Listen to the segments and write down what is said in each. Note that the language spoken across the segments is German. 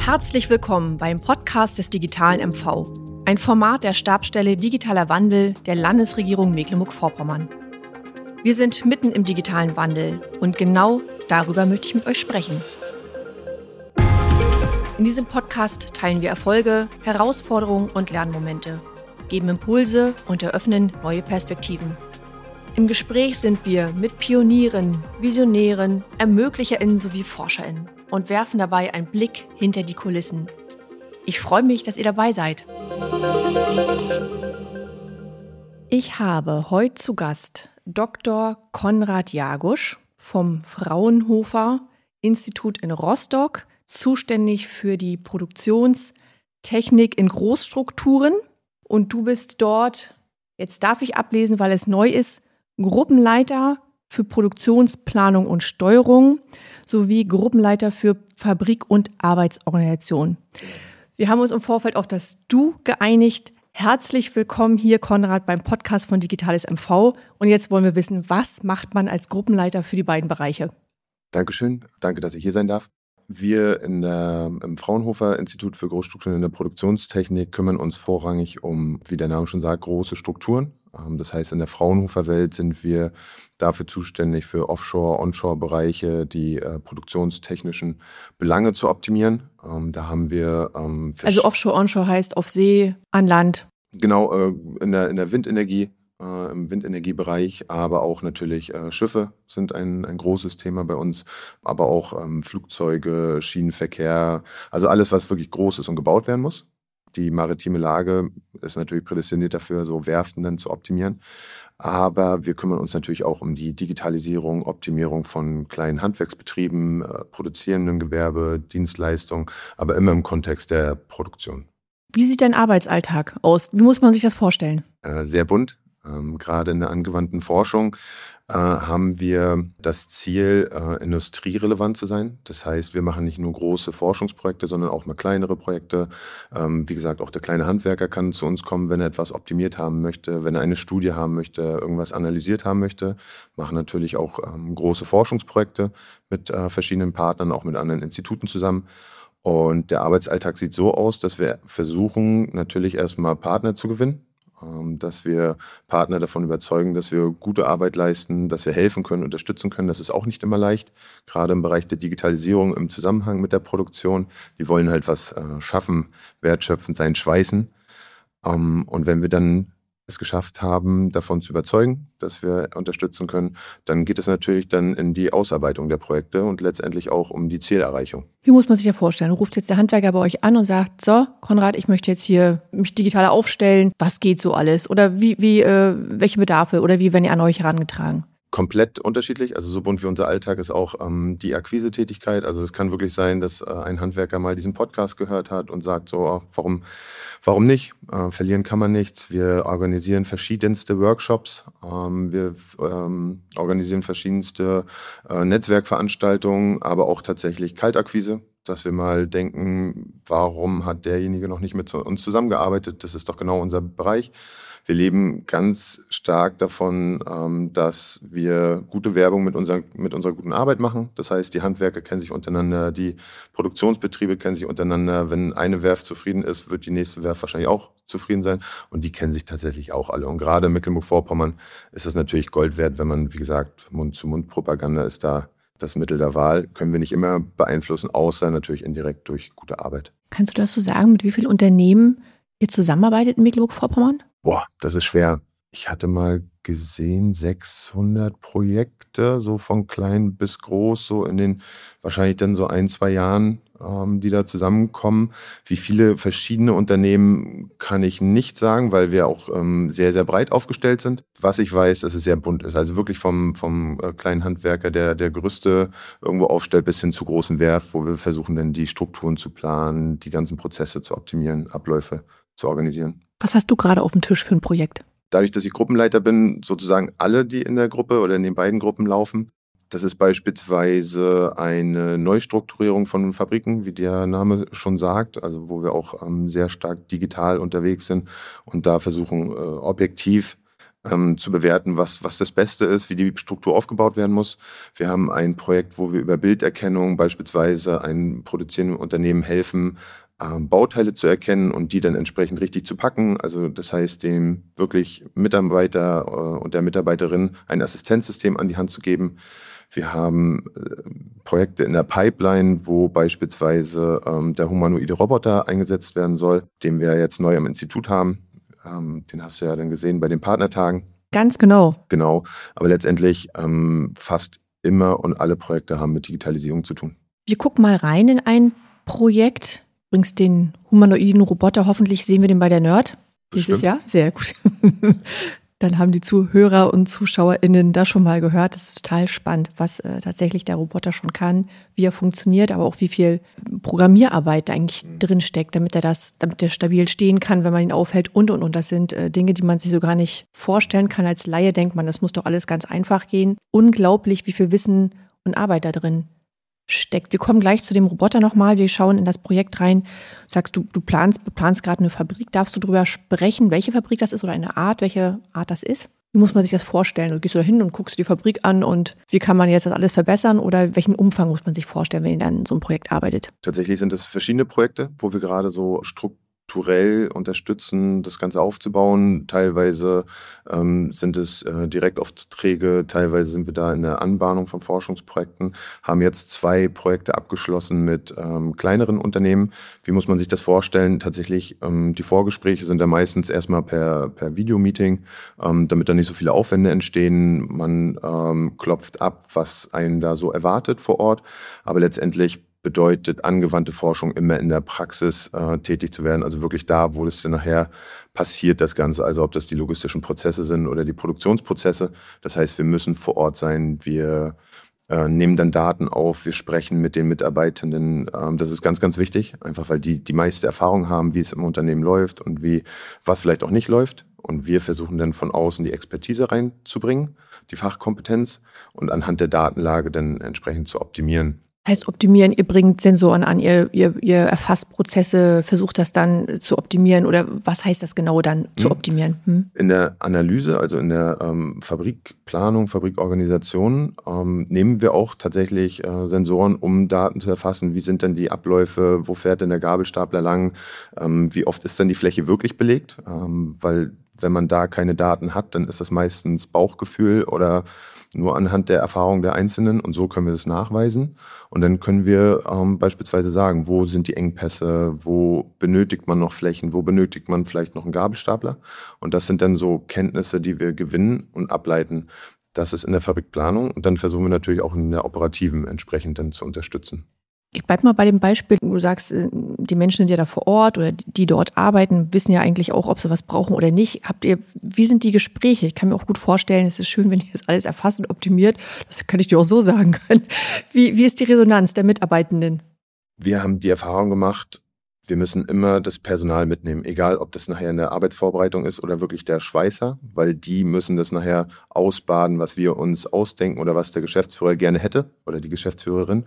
Herzlich willkommen beim Podcast des digitalen MV, ein Format der Stabsstelle Digitaler Wandel der Landesregierung Mecklenburg-Vorpommern. Wir sind mitten im digitalen Wandel und genau darüber möchte ich mit euch sprechen. In diesem Podcast teilen wir Erfolge, Herausforderungen und Lernmomente, geben Impulse und eröffnen neue Perspektiven. Im Gespräch sind wir mit Pionieren, Visionären, ErmöglicherInnen sowie ForscherInnen und werfen dabei einen Blick hinter die Kulissen. Ich freue mich, dass ihr dabei seid. Ich habe heute zu Gast Dr. Konrad Jagusch vom Fraunhofer Institut in Rostock, zuständig für die Produktionstechnik in Großstrukturen. Und du bist dort, jetzt darf ich ablesen, weil es neu ist, Gruppenleiter für Produktionsplanung und Steuerung sowie Gruppenleiter für Fabrik- und Arbeitsorganisation. Wir haben uns im Vorfeld auf das Du geeinigt. Herzlich willkommen hier, Konrad, beim Podcast von Digitales MV. Und jetzt wollen wir wissen, was macht man als Gruppenleiter für die beiden Bereiche? Dankeschön, danke, dass ich hier sein darf. Wir im Fraunhofer Institut für Großstrukturen in der Produktionstechnik kümmern uns vorrangig um, wie der Name schon sagt, große Strukturen. Das heißt, in der Fraunhofer-Welt sind wir dafür zuständig, für Offshore-, Onshore-Bereiche die produktionstechnischen Belange zu optimieren. Da haben wir also Offshore, Onshore heißt auf See, an Land. Genau, in der Windenergie, im Windenergiebereich, aber auch natürlich Schiffe sind ein großes Thema bei uns, aber auch Flugzeuge, Schienenverkehr, also alles, was wirklich groß ist und gebaut werden muss. Die maritime Lage ist natürlich prädestiniert dafür, so Werften dann zu optimieren. Aber wir kümmern uns natürlich auch um die Digitalisierung, Optimierung von kleinen Handwerksbetrieben, produzierenden Gewerbe, Dienstleistungen, aber immer im Kontext der Produktion. Wie sieht dein Arbeitsalltag aus? Wie muss man sich das vorstellen? Sehr bunt. Gerade in der angewandten Forschung haben wir das Ziel, industrierelevant zu sein. Das heißt, wir machen nicht nur große Forschungsprojekte, sondern auch mal kleinere Projekte. Wie gesagt, auch der kleine Handwerker kann zu uns kommen, wenn er etwas optimiert haben möchte, wenn er eine Studie haben möchte, irgendwas analysiert haben möchte. Machen natürlich auch große Forschungsprojekte mit verschiedenen Partnern, auch mit anderen Instituten zusammen. Und der Arbeitsalltag sieht so aus, dass wir versuchen, natürlich erstmal Partner zu gewinnen. Dass wir Partner davon überzeugen, dass wir gute Arbeit leisten, dass wir helfen können, unterstützen können. Das ist auch nicht immer leicht, gerade im Bereich der Digitalisierung im Zusammenhang mit der Produktion. Die wollen halt was schaffen, wertschöpfend sein, schweißen. Und wenn wir dann es geschafft haben, davon zu überzeugen, dass wir unterstützen können, dann geht es natürlich dann in die Ausarbeitung der Projekte und letztendlich auch um die Zielerreichung. Wie muss man sich das vorstellen? Ruft jetzt der Handwerker bei euch an und sagt, so, Konrad, ich möchte jetzt hier mich digital aufstellen. Was geht so alles? Oder welche Bedarfe oder wie werden die an euch herangetragen? Komplett unterschiedlich. Also so bunt wie unser Alltag ist auch die Akquise-Tätigkeit. Also es kann wirklich sein, dass ein Handwerker mal diesen Podcast gehört hat und sagt so, warum nicht? Verlieren kann man nichts. Wir organisieren verschiedenste Workshops. Wir organisieren verschiedenste Netzwerkveranstaltungen, aber auch tatsächlich Kaltakquise, dass wir mal denken, warum hat derjenige noch nicht mit uns zusammengearbeitet? Das ist doch genau unser Bereich. Wir leben ganz stark davon, dass wir gute Werbung mit unserer guten Arbeit machen. Das heißt, die Handwerker kennen sich untereinander, die Produktionsbetriebe kennen sich untereinander. Wenn eine Werft zufrieden ist, wird die nächste Werft wahrscheinlich auch zufrieden sein. Und die kennen sich tatsächlich auch alle. Und gerade in Mecklenburg-Vorpommern ist es natürlich Gold wert, wenn man, wie gesagt, Mund-zu-Mund-Propaganda ist da das Mittel der Wahl. Können wir nicht immer beeinflussen, außer natürlich indirekt durch gute Arbeit. Kannst du das so sagen, mit wie vielen Unternehmen ihr zusammenarbeitet in Mecklenburg-Vorpommern? Boah, das ist schwer. Ich hatte mal gesehen, 600 Projekte, so von klein bis groß, so in den wahrscheinlich dann so 1-2 Jahren, die da zusammenkommen. Wie viele verschiedene Unternehmen kann ich nicht sagen, weil wir auch sehr, sehr breit aufgestellt sind. Was ich weiß, dass es sehr bunt ist. Also wirklich vom kleinen Handwerker, der Gerüste irgendwo aufstellt, bis hin zu großen Werft, wo wir versuchen dann die Strukturen zu planen, die ganzen Prozesse zu optimieren, Abläufe zu organisieren. Was hast du gerade auf dem Tisch für ein Projekt? Dadurch, dass ich Gruppenleiter bin, sozusagen alle, die in der Gruppe oder in den beiden Gruppen laufen. Das ist beispielsweise eine Neustrukturierung von Fabriken, wie der Name schon sagt, also wo wir auch sehr stark digital unterwegs sind und da versuchen, objektiv zu bewerten, was das Beste ist, wie die Struktur aufgebaut werden muss. Wir haben ein Projekt, wo wir über Bilderkennung beispielsweise einem produzierenden Unternehmen helfen, Bauteile zu erkennen und die dann entsprechend richtig zu packen. Also das heißt, dem wirklich Mitarbeiter und der Mitarbeiterin ein Assistenzsystem an die Hand zu geben. Wir haben Projekte in der Pipeline, wo beispielsweise der humanoide Roboter eingesetzt werden soll, den wir jetzt neu am Institut haben. Den hast du ja dann gesehen bei den Partnertagen. Ganz genau. Genau, aber letztendlich fast immer und alle Projekte haben mit Digitalisierung zu tun. Wir gucken mal rein in ein Projekt. Übrigens den humanoiden Roboter, hoffentlich sehen wir den bei der Nerd dieses Jahr. Sehr gut. Dann haben die Zuhörer und ZuschauerInnen das schon mal gehört. Das ist total spannend, was tatsächlich der Roboter schon kann, wie er funktioniert, aber auch wie viel Programmierarbeit da eigentlich drin steckt, damit der stabil stehen kann, wenn man ihn aufhält und. Das sind Dinge, die man sich so gar nicht vorstellen kann. Als Laie denkt man, das muss doch alles ganz einfach gehen. Unglaublich, wie viel Wissen und Arbeit da drin steckt. Wir kommen gleich zu dem Roboter nochmal. Wir schauen in das Projekt rein. Sagst du, beplanst gerade eine Fabrik. Darfst du darüber sprechen, welche Fabrik das ist oder welche Art das ist? Wie muss man sich das vorstellen? Du gehst da hin und guckst die Fabrik an und wie kann man jetzt das alles verbessern oder welchen Umfang muss man sich vorstellen, wenn ihr dann in so einem Projekt arbeitet? Tatsächlich sind es verschiedene Projekte, wo wir gerade so strukturell unterstützen, das Ganze aufzubauen. Teilweise sind es Direktaufträge, teilweise sind wir da in der Anbahnung von Forschungsprojekten, haben jetzt 2 Projekte abgeschlossen mit kleineren Unternehmen. Wie muss man sich das vorstellen? Tatsächlich, die Vorgespräche sind da meistens erstmal per Videomeeting, damit da nicht so viele Aufwände entstehen. Man klopft ab, was einen da so erwartet vor Ort, aber letztendlich bedeutet angewandte Forschung immer in der Praxis tätig zu werden, also wirklich da, wo es dann nachher passiert, das Ganze, also ob das die logistischen Prozesse sind oder die Produktionsprozesse. Das heißt, wir müssen vor Ort sein, wir nehmen dann Daten auf, wir sprechen mit den Mitarbeitenden. Das ist ganz, ganz wichtig, einfach weil die meiste Erfahrung haben, wie es im Unternehmen läuft und was vielleicht auch nicht läuft. Und wir versuchen dann von außen die Expertise reinzubringen, die Fachkompetenz und anhand der Datenlage dann entsprechend zu optimieren. Heißt optimieren, ihr bringt Sensoren an, ihr erfasst Prozesse, versucht das dann zu optimieren oder was heißt das genau dann zu optimieren? In der Analyse, also in der Fabrikplanung, Fabrikorganisation nehmen wir auch tatsächlich Sensoren, um Daten zu erfassen. Wie sind denn die Abläufe, wo fährt denn der Gabelstapler lang, wie oft ist denn die Fläche wirklich belegt, weil wenn man da keine Daten hat, dann ist das meistens Bauchgefühl oder nur anhand der Erfahrung der Einzelnen und so können wir das nachweisen. Und dann können wir beispielsweise sagen, wo sind die Engpässe, wo benötigt man noch Flächen, wo benötigt man vielleicht noch einen Gabelstapler. Und das sind dann so Kenntnisse, die wir gewinnen und ableiten. Das ist in der Fabrikplanung und dann versuchen wir natürlich auch in der operativen entsprechend dann zu unterstützen. Ich bleibe mal bei dem Beispiel, du sagst, die Menschen sind ja da vor Ort oder die dort arbeiten, wissen ja eigentlich auch, ob sie was brauchen oder nicht. Wie sind die Gespräche? Ich kann mir auch gut vorstellen, es ist schön, wenn ihr das alles erfasst und optimiert. Das kann ich dir auch so sagen können. Wie ist die Resonanz der Mitarbeitenden? Wir haben die Erfahrung gemacht, wir müssen immer das Personal mitnehmen, egal ob das nachher in der Arbeitsvorbereitung ist oder wirklich der Schweißer, weil die müssen das nachher ausbaden, was wir uns ausdenken oder was der Geschäftsführer gerne hätte oder die Geschäftsführerin.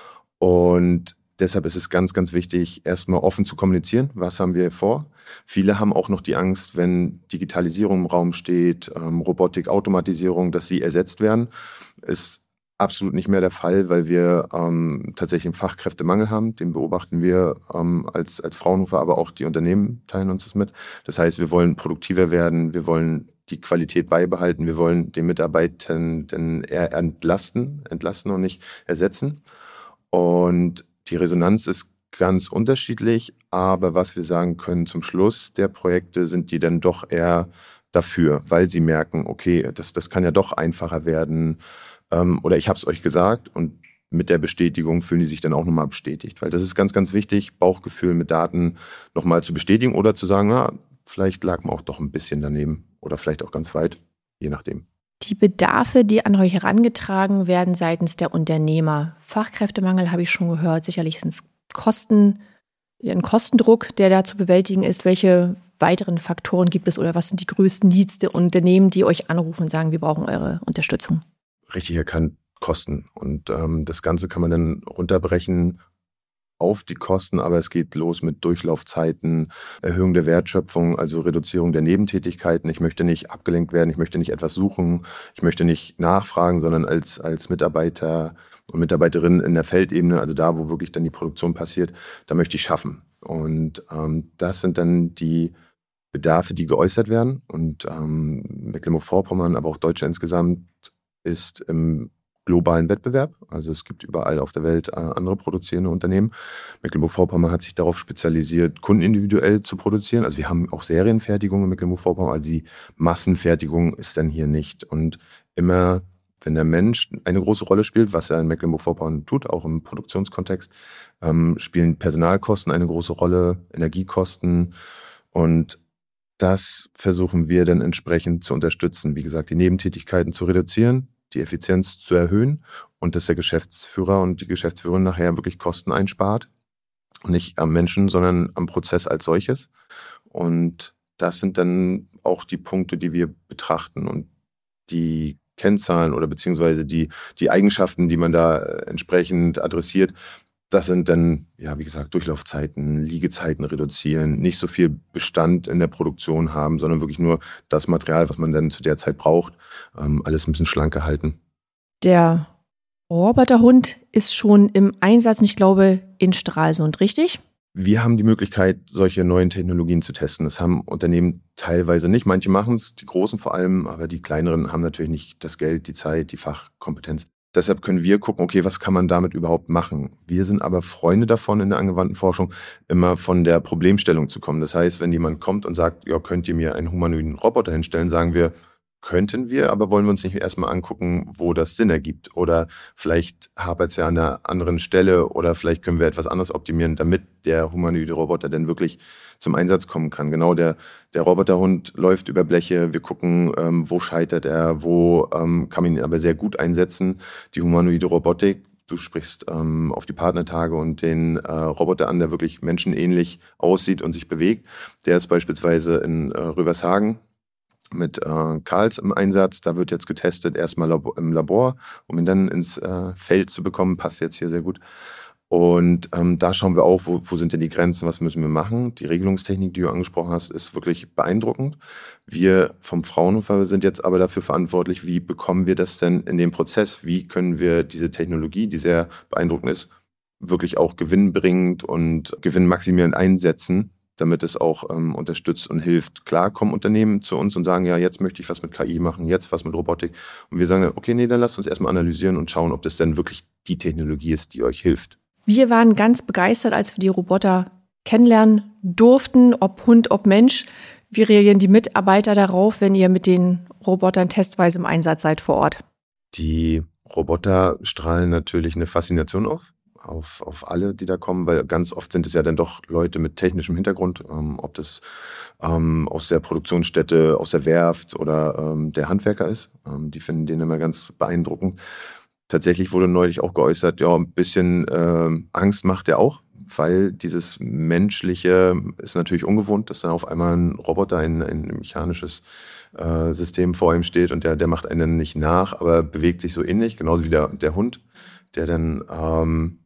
Und deshalb ist es ganz, ganz wichtig, erstmal offen zu kommunizieren. Was haben wir vor? Viele haben auch noch die Angst, wenn Digitalisierung im Raum steht, Robotik, Automatisierung, dass sie ersetzt werden. Ist absolut nicht mehr der Fall, weil wir tatsächlich einen Fachkräftemangel haben. Den beobachten wir als Fraunhofer, aber auch die Unternehmen teilen uns das mit. Das heißt, wir wollen produktiver werden, wir wollen die Qualität beibehalten, wir wollen den Mitarbeitern eher entlasten und nicht ersetzen. Und die Resonanz ist ganz unterschiedlich, aber was wir sagen können zum Schluss der Projekte, sind die dann doch eher dafür, weil sie merken, okay, das kann ja doch einfacher werden oder ich habe es euch gesagt und mit der Bestätigung fühlen die sich dann auch nochmal bestätigt, weil das ist ganz, ganz wichtig, Bauchgefühl mit Daten nochmal zu bestätigen oder zu sagen, na, vielleicht lag man auch doch ein bisschen daneben oder vielleicht auch ganz weit, je nachdem. Die Bedarfe, die an euch herangetragen werden seitens der Unternehmer. Fachkräftemangel habe ich schon gehört. Sicherlich sind es ein Kostendruck, der da zu bewältigen ist. Welche weiteren Faktoren gibt es oder was sind die größten Needs der Unternehmen, die euch anrufen und sagen, wir brauchen eure Unterstützung? Richtig erkannt, Kosten. Und das Ganze kann man dann runterbrechen auf die Kosten, aber es geht los mit Durchlaufzeiten, Erhöhung der Wertschöpfung, also Reduzierung der Nebentätigkeiten. Ich möchte nicht abgelenkt werden, ich möchte nicht etwas suchen, ich möchte nicht nachfragen, sondern als Mitarbeiter und Mitarbeiterin in der Feldebene, also da, wo wirklich dann die Produktion passiert, da möchte ich schaffen. Und das sind dann die Bedarfe, die geäußert werden. Und Mecklenburg-Vorpommern, aber auch Deutschland insgesamt ist im globalen Wettbewerb. Also es gibt überall auf der Welt andere produzierende Unternehmen. Mecklenburg-Vorpommern hat sich darauf spezialisiert, kundenindividuell zu produzieren. Also wir haben auch Serienfertigung in Mecklenburg-Vorpommern, also die Massenfertigung ist dann hier nicht. Und immer, wenn der Mensch eine große Rolle spielt, was er in Mecklenburg-Vorpommern tut, auch im Produktionskontext, spielen Personalkosten eine große Rolle, Energiekosten, und das versuchen wir dann entsprechend zu unterstützen. Wie gesagt, die Nebentätigkeiten zu reduzieren, die Effizienz zu erhöhen und dass der Geschäftsführer und die Geschäftsführerin nachher wirklich Kosten einspart. Nicht am Menschen, sondern am Prozess als solches. Und das sind dann auch die Punkte, die wir betrachten und die Kennzahlen oder beziehungsweise die Eigenschaften, die man da entsprechend adressiert. Das sind dann, ja, wie gesagt, Durchlaufzeiten, Liegezeiten reduzieren, nicht so viel Bestand in der Produktion haben, sondern wirklich nur das Material, was man dann zu der Zeit braucht, alles ein bisschen schlanker halten. Der Roboterhund ist schon im Einsatz und ich glaube in Stralsund, richtig? Wir haben die Möglichkeit, solche neuen Technologien zu testen. Das haben Unternehmen teilweise nicht. Manche machen es, die Großen vor allem, aber die Kleineren haben natürlich nicht das Geld, die Zeit, die Fachkompetenz. Deshalb können wir gucken, okay, was kann man damit überhaupt machen? Wir sind aber Freunde davon in der angewandten Forschung, immer von der Problemstellung zu kommen. Das heißt, wenn jemand kommt und sagt, ja, könnt ihr mir einen humanoiden Roboter hinstellen, sagen wir, könnten wir, aber wollen wir uns nicht erstmal angucken, wo das Sinn ergibt. Oder vielleicht hapert es ja an einer anderen Stelle oder vielleicht können wir etwas anderes optimieren, damit der humanoide Roboter dann wirklich zum Einsatz kommen kann. Genau, der Roboterhund läuft über Bleche, wir gucken, wo scheitert er, wo kann man ihn aber sehr gut einsetzen. Die humanoide Robotik, du sprichst auf die Partnertage und den Roboter an, der wirklich menschenähnlich aussieht und sich bewegt. Der ist beispielsweise in Rövershagen mit Karls im Einsatz. Da wird jetzt getestet, erstmal im Labor, um ihn dann ins Feld zu bekommen. Passt jetzt hier sehr gut. Und da schauen wir auch, wo sind denn die Grenzen, was müssen wir machen. Die Regelungstechnik, die du angesprochen hast, ist wirklich beeindruckend. Wir vom Fraunhofer sind jetzt aber dafür verantwortlich, wie bekommen wir das denn in den Prozess? Wie können wir diese Technologie, die sehr beeindruckend ist, wirklich auch gewinnbringend und gewinnmaximierend einsetzen, damit es auch unterstützt und hilft. Klar kommen Unternehmen zu uns und sagen, ja, jetzt möchte ich was mit KI machen, jetzt was mit Robotik. Und wir sagen dann, okay, nee, dann lasst uns erstmal analysieren und schauen, ob das denn wirklich die Technologie ist, die euch hilft. Wir waren ganz begeistert, als wir die Roboter kennenlernen durften, ob Hund, ob Mensch. Wie reagieren die Mitarbeiter darauf, wenn ihr mit den Robotern testweise im Einsatz seid vor Ort? Die Roboter strahlen natürlich eine Faszination auf alle, die da kommen, weil ganz oft sind es ja dann doch Leute mit technischem Hintergrund, ob das aus der Produktionsstätte, aus der Werft oder der Handwerker ist. Die finden den immer ganz beeindruckend. Tatsächlich wurde neulich auch geäußert, ja, ein bisschen Angst macht er auch, weil dieses Menschliche ist natürlich ungewohnt, dass dann auf einmal ein Roboter, ein mechanisches System vor ihm steht und der macht einen nicht nach, aber bewegt sich so ähnlich, genauso wie der Hund, der dann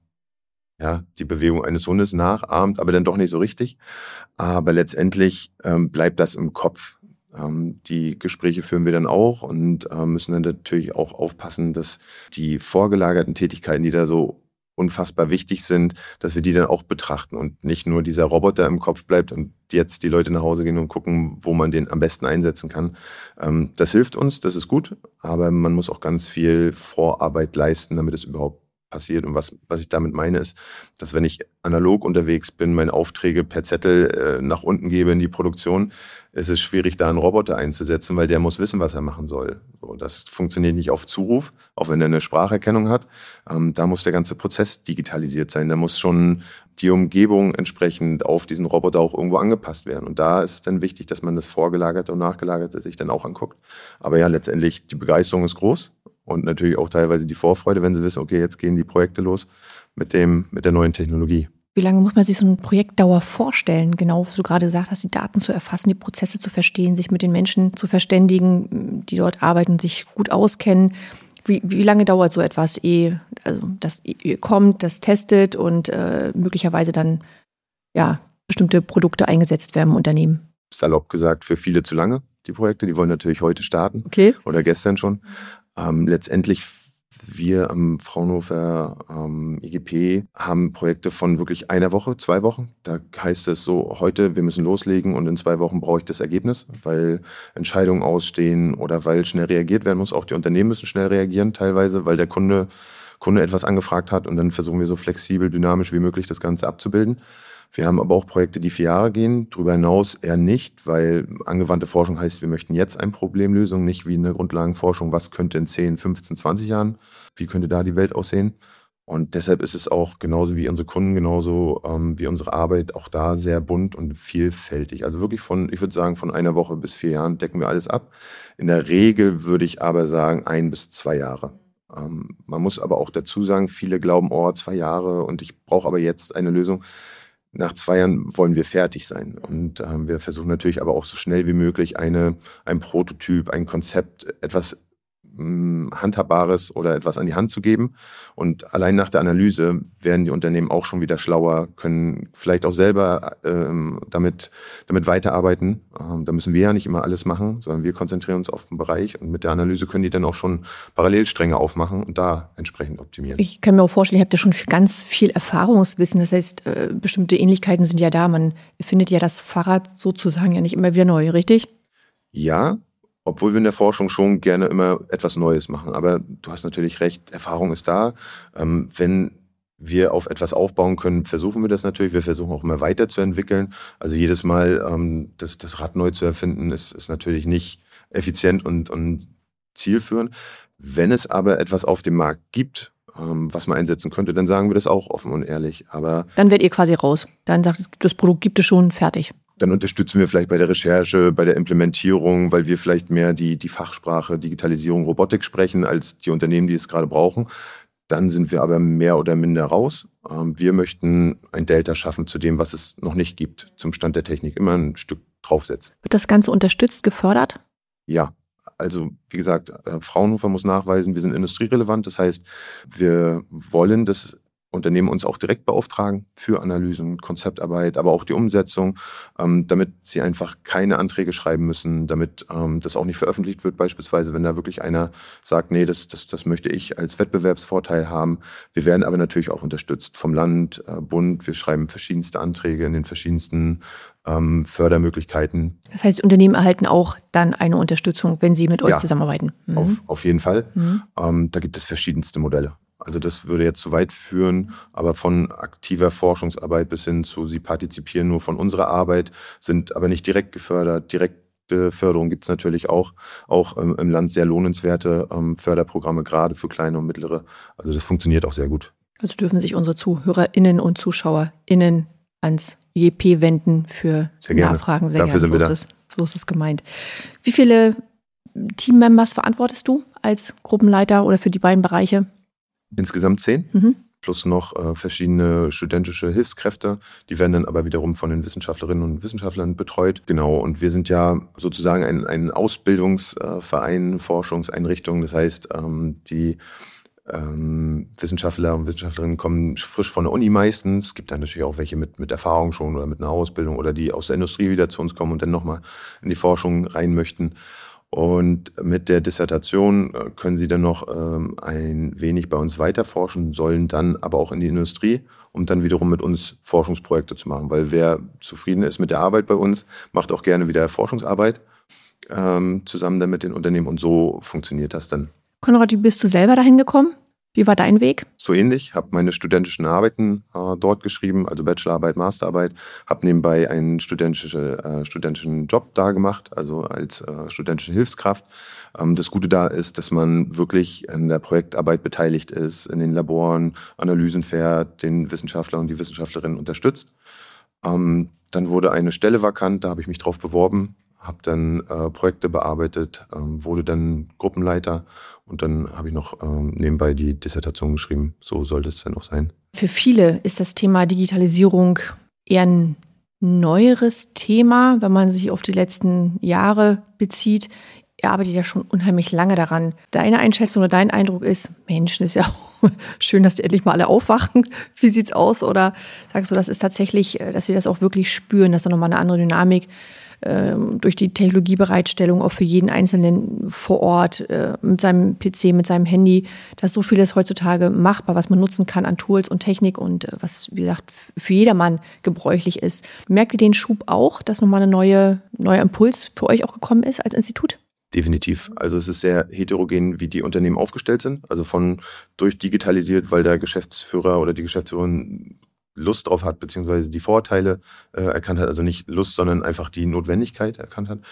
die Bewegung eines Hundes nachahmt, aber dann doch nicht so richtig. Aber letztendlich bleibt das im Kopf. Die Gespräche führen wir dann auch und müssen dann natürlich auch aufpassen, dass die vorgelagerten Tätigkeiten, die da so unfassbar wichtig sind, dass wir die dann auch betrachten und nicht nur dieser Roboter im Kopf bleibt und jetzt die Leute nach Hause gehen und gucken, wo man den am besten einsetzen kann. Das hilft uns, das ist gut, aber man muss auch ganz viel Vorarbeit leisten, damit es überhaupt passiert. Und was ich damit meine, ist, dass wenn ich analog unterwegs bin, meine Aufträge per Zettel nach unten gebe in die Produktion, ist es schwierig, da einen Roboter einzusetzen, weil der muss wissen, was er machen soll. So, das funktioniert nicht auf Zuruf, auch wenn er eine Spracherkennung hat. Da muss der ganze Prozess digitalisiert sein. Da muss schon die Umgebung entsprechend auf diesen Roboter auch irgendwo angepasst werden. Und da ist es dann wichtig, dass man das Vorgelagerte und Nachgelagerte sich dann auch anguckt. Aber ja, letztendlich, die Begeisterung ist groß. Und natürlich auch teilweise die Vorfreude, wenn sie wissen, okay, jetzt gehen die Projekte los mit der neuen Technologie. Wie lange muss man sich so eine Projektdauer vorstellen? Genau, was du gerade gesagt hast, die Daten zu erfassen, die Prozesse zu verstehen, sich mit den Menschen zu verständigen, die dort arbeiten und sich gut auskennen. Wie lange dauert so etwas, dass ihr kommt, das testet und möglicherweise dann bestimmte Produkte eingesetzt werden im Unternehmen? Salopp gesagt, für viele zu lange, die Projekte. Die wollen natürlich heute starten oder gestern schon. Letztendlich, wir am Fraunhofer IGP haben Projekte von wirklich einer Woche, 2 Wochen. Da heißt es so, heute, wir müssen loslegen und in 2 Wochen brauche ich das Ergebnis, weil Entscheidungen ausstehen oder weil schnell reagiert werden muss. Auch die Unternehmen müssen schnell reagieren teilweise, weil der Kunde etwas angefragt hat und dann versuchen wir so flexibel, dynamisch wie möglich das Ganze abzubilden. Wir haben aber auch Projekte, die 4 Jahre gehen, darüber hinaus eher nicht, weil angewandte Forschung heißt, wir möchten jetzt eine Problemlösung, nicht wie eine Grundlagenforschung, was könnte in 10, 15, 20 Jahren, wie könnte da die Welt aussehen. Und deshalb ist es auch genauso wie unsere Kunden, genauso wie unsere Arbeit auch da sehr bunt und vielfältig. Also wirklich ich würde sagen, von 1 Woche bis 4 Jahren decken wir alles ab. In der Regel würde ich aber sagen 1 bis 2 Jahre. Man muss aber auch dazu sagen, viele glauben, 2 Jahre und ich brauche aber jetzt eine Lösung. Nach 2 Jahren wollen wir fertig sein. Und wir versuchen natürlich aber auch so schnell wie möglich ein Prototyp, ein Konzept, etwas Handhabbares oder etwas an die Hand zu geben. Und allein nach der Analyse werden die Unternehmen auch schon wieder schlauer, können vielleicht auch selber damit weiterarbeiten. Da müssen wir ja nicht immer alles machen, sondern wir konzentrieren uns auf den Bereich. Und mit der Analyse können die dann auch schon Parallelstränge aufmachen und da entsprechend optimieren. Ich kann mir auch vorstellen, ihr habt ja schon ganz viel Erfahrungswissen. Das heißt, bestimmte Ähnlichkeiten sind ja da. Man findet ja das Fahrrad sozusagen ja nicht immer wieder neu, richtig? Ja, obwohl wir in der Forschung schon gerne immer etwas Neues machen. Aber du hast natürlich recht, Erfahrung ist da. Wenn wir auf etwas aufbauen können, versuchen wir das natürlich. Wir versuchen auch immer weiterzuentwickeln. Also jedes Mal das Rad neu zu erfinden, ist natürlich nicht effizient und zielführend. Wenn es aber etwas auf dem Markt gibt, was man einsetzen könnte, dann sagen wir das auch offen und ehrlich. Aber dann werdet ihr quasi raus. Dann sagt es, das Produkt gibt es schon, fertig. Dann unterstützen wir vielleicht bei der Recherche, bei der Implementierung, weil wir vielleicht mehr die Fachsprache Digitalisierung, Robotik sprechen, als die Unternehmen, die es gerade brauchen. Dann sind wir aber mehr oder minder raus. Wir möchten ein Delta schaffen zu dem, was es noch nicht gibt, zum Stand der Technik. Immer ein Stück draufsetzen. Wird das Ganze unterstützt, gefördert? Ja, also wie gesagt, Fraunhofer muss nachweisen, wir sind industrierelevant. Das heißt, wir wollen das Unternehmen uns auch direkt beauftragen für Analysen, Konzeptarbeit, aber auch die Umsetzung, damit sie einfach keine Anträge schreiben müssen, damit das auch nicht veröffentlicht wird, beispielsweise, wenn da wirklich einer sagt, nee, das möchte ich als Wettbewerbsvorteil haben. Wir werden aber natürlich auch unterstützt vom Land, Bund. Wir schreiben verschiedenste Anträge in den verschiedensten Fördermöglichkeiten. Das heißt, Unternehmen erhalten auch dann eine Unterstützung, wenn sie mit euch zusammenarbeiten. Auf jeden Fall. Da gibt es verschiedenste Modelle. Also das würde jetzt zu weit führen, aber von aktiver Forschungsarbeit bis hin zu, sie partizipieren nur von unserer Arbeit, sind aber nicht direkt gefördert. Direkte Förderung gibt es natürlich auch im Land sehr lohnenswerte Förderprogramme, gerade für kleine und mittlere. Also das funktioniert auch sehr gut. Also dürfen sich unsere ZuhörerInnen und ZuschauerInnen ans IGP wenden für Nachfragen. Sehr Dafür gerne. So ist es gemeint. Wie viele Teammembers verantwortest du als Gruppenleiter oder für die beiden Bereiche? Insgesamt 10, plus noch verschiedene studentische Hilfskräfte. Die werden dann aber wiederum von den Wissenschaftlerinnen und Wissenschaftlern betreut. Genau, und wir sind ja sozusagen ein Ausbildungsverein, Forschungseinrichtung. Das heißt, die Wissenschaftler und Wissenschaftlerinnen kommen frisch von der Uni meistens. Es gibt dann natürlich auch welche mit Erfahrung schon oder mit einer Ausbildung oder die aus der Industrie wieder zu uns kommen und dann nochmal in die Forschung rein möchten. Und mit der Dissertation können sie dann noch ein wenig bei uns weiterforschen, sollen dann aber auch in die Industrie, um dann wiederum mit uns Forschungsprojekte zu machen. Weil wer zufrieden ist mit der Arbeit bei uns, macht auch gerne wieder Forschungsarbeit zusammen dann mit den Unternehmen. Und so funktioniert das dann. Konrad, wie bist du selber dahin gekommen? Wie war dein Weg? So ähnlich, habe meine studentischen Arbeiten dort geschrieben, also Bachelorarbeit, Masterarbeit, habe nebenbei einen studentischen Job da gemacht, also als studentische Hilfskraft. Das Gute da ist, dass man wirklich an der Projektarbeit beteiligt ist, in den Laboren Analysen fährt, den Wissenschaftler und die Wissenschaftlerinnen unterstützt. Dann wurde eine Stelle vakant, da habe ich mich drauf beworben, habe dann Projekte bearbeitet, wurde dann Gruppenleiter und dann habe ich noch nebenbei die Dissertation geschrieben. So sollte es dann auch sein. Für viele ist das Thema Digitalisierung eher ein neueres Thema, wenn man sich auf die letzten Jahre bezieht. ihr arbeitet ja schon unheimlich lange daran. Deine Einschätzung oder dein Eindruck ist, Mensch, ist ja auch schön, dass die endlich mal alle aufwachen. Wie sieht's aus? Oder sagst du, das ist tatsächlich, dass wir das auch wirklich spüren, dass da nochmal eine andere Dynamik durch die Technologiebereitstellung auch für jeden Einzelnen vor Ort mit seinem PC, mit seinem Handy, da ist so vieles heutzutage machbar, was man nutzen kann an Tools und Technik und was, wie gesagt, für jedermann gebräuchlich ist. Merkt ihr den Schub auch, dass nochmal ein neuer Impuls für euch auch gekommen ist als Institut? Definitiv. Also es ist sehr heterogen, wie die Unternehmen aufgestellt sind. Also von durchdigitalisiert, weil der Geschäftsführer oder die Geschäftsführerin Lust drauf hat, beziehungsweise die Vorteile erkannt hat. Also nicht Lust, sondern einfach die Notwendigkeit erkannt hat.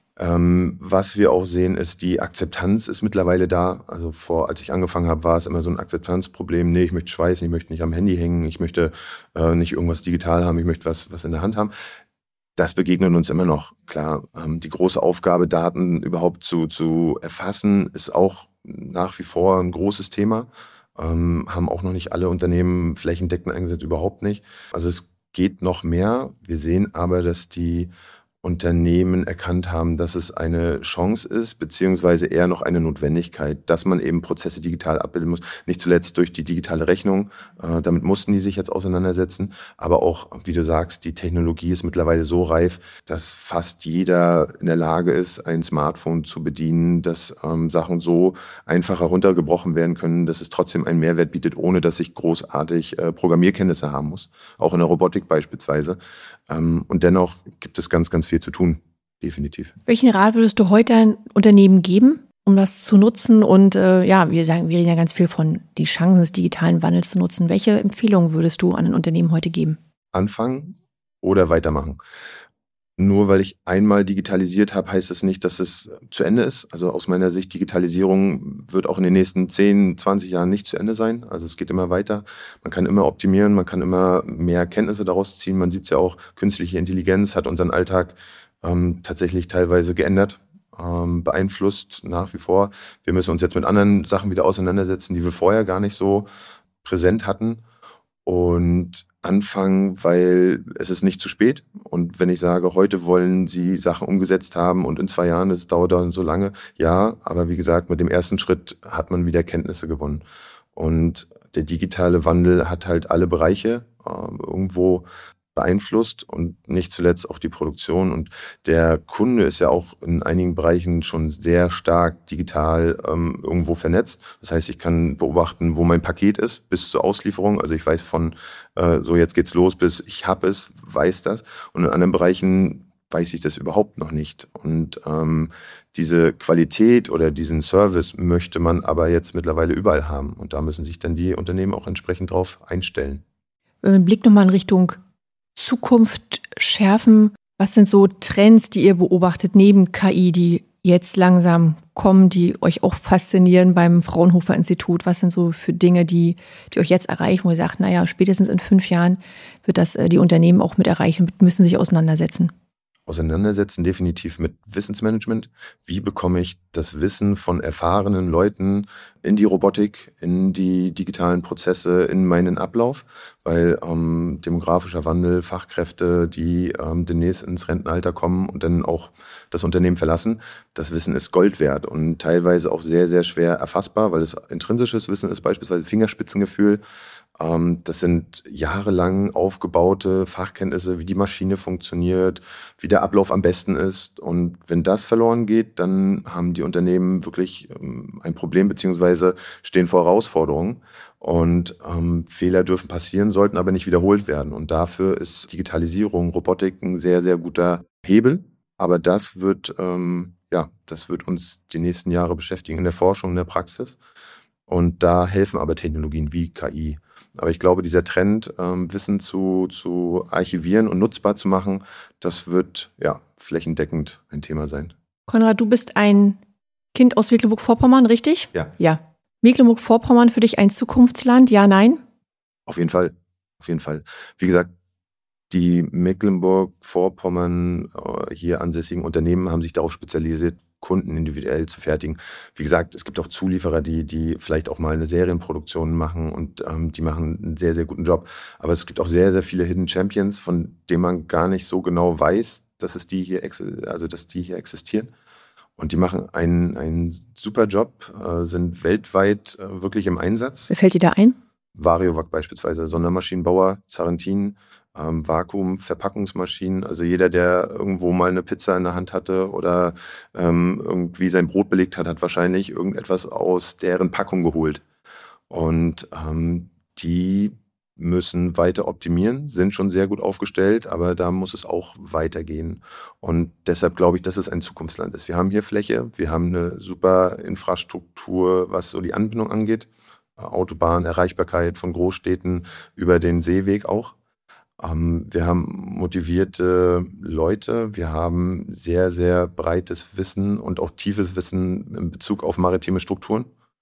Was wir auch sehen, ist, die Akzeptanz ist mittlerweile da. Also als ich angefangen habe, war es immer so ein Akzeptanzproblem. Nee, ich möchte schweißen, ich möchte nicht am Handy hängen, ich möchte nicht irgendwas digital haben, ich möchte was in der Hand haben. Das begegnet uns immer noch. Klar, die große Aufgabe, Daten überhaupt zu erfassen, ist auch nach wie vor ein großes Thema. Haben auch noch nicht alle Unternehmen flächendeckend eingesetzt, überhaupt nicht. Also es geht noch mehr. Wir sehen aber, dass die Unternehmen erkannt haben, dass es eine Chance ist, beziehungsweise eher noch eine Notwendigkeit, dass man eben Prozesse digital abbilden muss. Nicht zuletzt durch die digitale Rechnung. Damit mussten die sich jetzt auseinandersetzen. Aber auch, wie du sagst, die Technologie ist mittlerweile so reif, dass fast jeder in der Lage ist, ein Smartphone zu bedienen, dass Sachen so einfach heruntergebrochen werden können, dass es trotzdem einen Mehrwert bietet, ohne dass ich großartig Programmierkenntnisse haben muss. Auch in der Robotik beispielsweise. Und dennoch gibt es ganz, ganz viel zu tun, definitiv. Welchen Rat würdest du heute ein Unternehmen geben, um das zu nutzen? Und wir reden ja ganz viel von die Chancen des digitalen Wandels zu nutzen. Welche Empfehlungen würdest du an ein Unternehmen heute geben? Anfangen oder weitermachen. Nur weil ich einmal digitalisiert habe, heißt es nicht, dass es zu Ende ist. Also aus meiner Sicht, Digitalisierung wird auch in den nächsten 10, 20 Jahren nicht zu Ende sein. Also es geht immer weiter. Man kann immer optimieren, man kann immer mehr Kenntnisse daraus ziehen. Man sieht es ja auch, künstliche Intelligenz hat unseren Alltag tatsächlich teilweise geändert, beeinflusst nach wie vor. Wir müssen uns jetzt mit anderen Sachen wieder auseinandersetzen, die wir vorher gar nicht so präsent hatten. Und anfangen, weil es ist nicht zu spät. Und wenn ich sage, heute wollen Sie Sachen umgesetzt haben und in 2 Jahren, das dauert dann so lange, ja, aber wie gesagt, mit dem ersten Schritt hat man wieder Kenntnisse gewonnen. Und der digitale Wandel hat halt alle Bereiche irgendwo beeinflusst und nicht zuletzt auch die Produktion. Und der Kunde ist ja auch in einigen Bereichen schon sehr stark digital irgendwo vernetzt. Das heißt, ich kann beobachten, wo mein Paket ist, bis zur Auslieferung. Also ich weiß von so jetzt geht's los bis ich habe es, weiß das. Und in anderen Bereichen weiß ich das überhaupt noch nicht. Und diese Qualität oder diesen Service möchte man aber jetzt mittlerweile überall haben. Und da müssen sich dann die Unternehmen auch entsprechend drauf einstellen. Blick nochmal in Richtung Zukunft schärfen. Was sind so Trends, die ihr beobachtet neben KI, die jetzt langsam kommen, die euch auch faszinieren beim Fraunhofer Institut? Was sind so für Dinge, die euch jetzt erreichen, wo ihr sagt, naja, spätestens in 5 Jahren wird das die Unternehmen auch mit erreichen, müssen sich auseinandersetzen? Auseinandersetzen definitiv mit Wissensmanagement. Wie bekomme ich das Wissen von erfahrenen Leuten in die Robotik, in die digitalen Prozesse, in meinen Ablauf? Weil demografischer Wandel, Fachkräfte, die demnächst ins Rentenalter kommen und dann auch das Unternehmen verlassen, das Wissen ist Gold wert und teilweise auch sehr, sehr schwer erfassbar, weil es intrinsisches Wissen ist, beispielsweise Fingerspitzengefühl. Das sind jahrelang aufgebaute Fachkenntnisse, wie die Maschine funktioniert, wie der Ablauf am besten ist. Und wenn das verloren geht, dann haben die Unternehmen wirklich ein Problem beziehungsweise stehen vor Herausforderungen. Und Fehler dürfen passieren, sollten aber nicht wiederholt werden. Und dafür ist Digitalisierung, Robotik ein sehr, sehr guter Hebel. Aber das wird uns die nächsten Jahre beschäftigen in der Forschung, in der Praxis. Und da helfen aber Technologien wie KI. Aber ich glaube, dieser Trend, Wissen zu archivieren und nutzbar zu machen, das wird flächendeckend ein Thema sein. Konrad, du bist ein Kind aus Mecklenburg-Vorpommern, richtig? Ja. Ja. Mecklenburg-Vorpommern für dich ein Zukunftsland? Ja, nein? Auf jeden Fall. Auf jeden Fall. Wie gesagt, die Mecklenburg-Vorpommern hier ansässigen Unternehmen haben sich darauf spezialisiert, Kunden individuell zu fertigen. Wie gesagt, es gibt auch Zulieferer, die vielleicht auch mal eine Serienproduktion machen und die machen einen sehr, sehr guten Job. Aber es gibt auch sehr, sehr viele Hidden Champions, von denen man gar nicht so genau weiß, dass die hier existieren. Und die machen einen super Job, sind weltweit wirklich im Einsatz. Wer fällt dir da ein? Variovac beispielsweise, Sondermaschinenbauer, Zarentin, Vakuum-Verpackungsmaschinen. Also jeder, der irgendwo mal eine Pizza in der Hand hatte oder irgendwie sein Brot belegt hat, hat wahrscheinlich irgendetwas aus deren Packung geholt. Und die müssen weiter optimieren, sind schon sehr gut aufgestellt, aber da muss es auch weitergehen. Und deshalb glaube ich, dass es ein Zukunftsland ist. Wir haben hier Fläche, wir haben eine super Infrastruktur, was so die Anbindung angeht. Autobahn, Erreichbarkeit von Großstädten über den Seeweg auch. Wir haben motivierte Leute, wir haben sehr, sehr breites Wissen und auch tiefes Wissen in Bezug auf maritime Strukturen.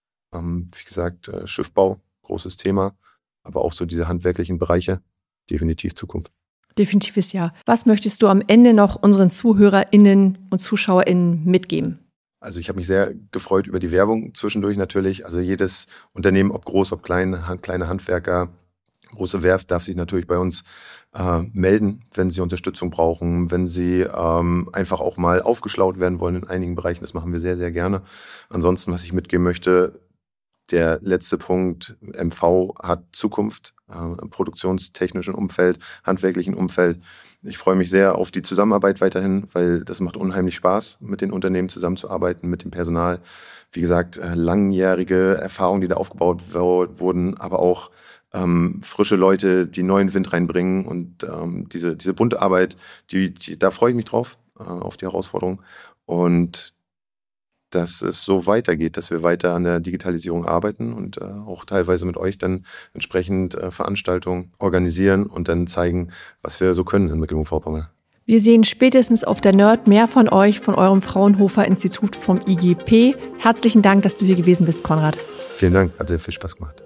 Wie gesagt, Schiffbau, großes Thema, aber auch so diese handwerklichen Bereiche, definitiv Zukunft. Definitives Ja. Was möchtest du am Ende noch unseren ZuhörerInnen und ZuschauerInnen mitgeben? Also ich habe mich sehr gefreut über die Werbung zwischendurch natürlich. Also jedes Unternehmen, ob groß, ob klein, kleine Handwerker, große Werft, darf sich natürlich bei uns melden, wenn sie Unterstützung brauchen, wenn sie einfach auch mal aufgeschlaut werden wollen in einigen Bereichen. Das machen wir sehr, sehr gerne. Ansonsten, was ich mitgeben möchte, der letzte Punkt, MV hat Zukunft im produktionstechnischen Umfeld, handwerklichen Umfeld. Ich freue mich sehr auf die Zusammenarbeit weiterhin, weil das macht unheimlich Spaß, mit den Unternehmen zusammenzuarbeiten, mit dem Personal. Wie gesagt, langjährige Erfahrungen, die da aufgebaut wurden, aber auch frische Leute, die neuen Wind reinbringen und diese bunte Arbeit, da freue ich mich drauf, auf die Herausforderung. Und dass es so weitergeht, dass wir weiter an der Digitalisierung arbeiten und auch teilweise mit euch dann entsprechend Veranstaltungen organisieren und dann zeigen, was wir so können in Mecklenburg-Vorpommern. Wir sehen spätestens auf der Nerd mehr von euch, von eurem Fraunhofer-Institut vom IGP. Herzlichen Dank, dass du hier gewesen bist, Konrad. Vielen Dank, hat sehr viel Spaß gemacht.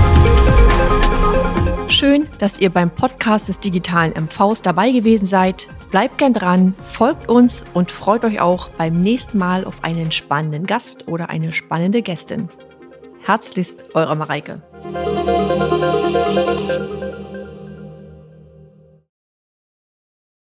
Schön, dass ihr beim Podcast des digitalen MVs dabei gewesen seid. Bleibt gern dran, folgt uns und freut euch auch beim nächsten Mal auf einen spannenden Gast oder eine spannende Gästin. Herzlichst, eure Mareike.